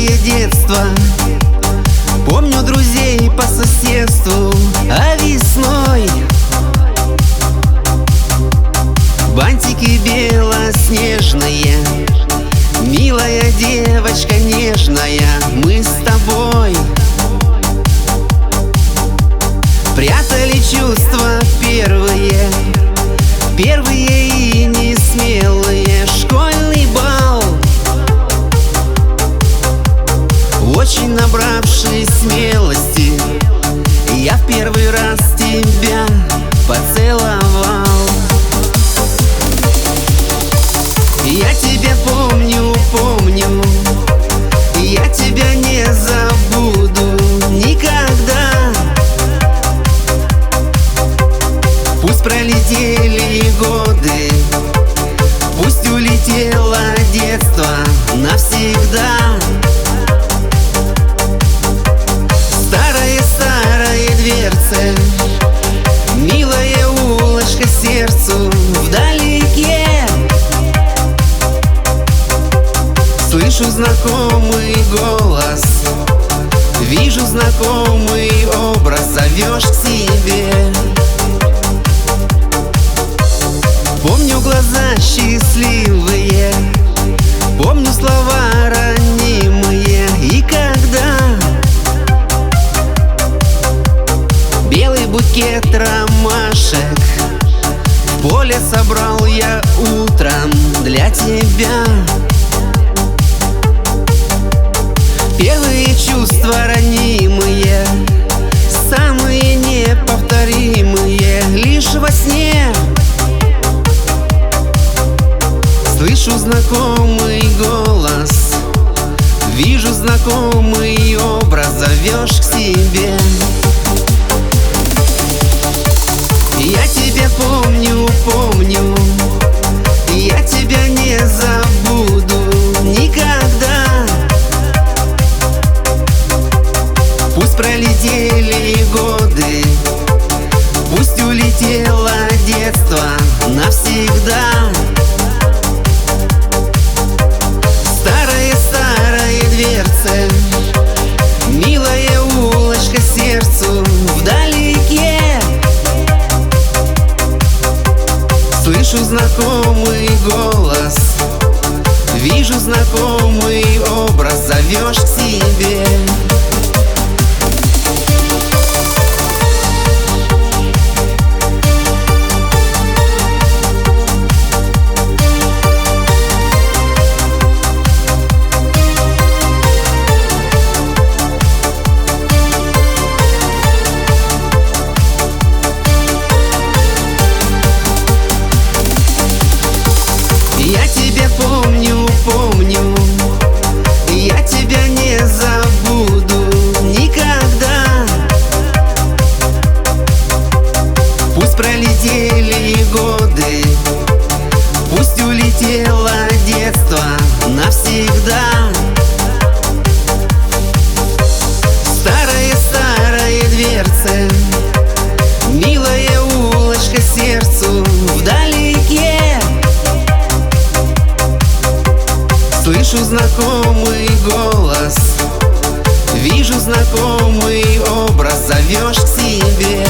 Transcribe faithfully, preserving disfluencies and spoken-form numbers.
яркое детство. Помню друзей по соседству, а весной бантики белоснежные. Милая девочка нежная, мы с тобой прятали чувства первые, первые и не смелые. Школьный бал, очень набравшись смелости, я в первый раз тебя поцеловал. Я тебя помню, помню, я тебя не забуду никогда. Пусть пролетели годы, пусть улетело детство навсегда. Старая-старая дверца, милая улочка сердцу вдалеке. Слышу знакомый голос, вижу знакомый образ, зовешь к себе. Помню глаза счастливые, помню слова ранимые. И когда белый букет ромашек в поле собрал я утром для тебя. Первые чувства ранимые, самые неповторимые, лишь во сне слышу знакомый голос, вижу знакомый образ, зовешь к себе. Я тебя помню, помню, я тебя не забуду никогда. Пусть пролетели годы, пусть улетело детство навсегда. Старая-старая дверца, милая улочка сердцу вдалеке. Слышу знакомый голос, вижу знакомый образ, зовешь к себе. Я тебя помню, помню, я тебя не забуду никогда. Пусть пролетели годы, пусть улетело детство навсегда. Старая-старая дверца, милая улочка сердцу вдалеке. Слышу знакомый голос, вижу знакомый образ, зовешь к себе.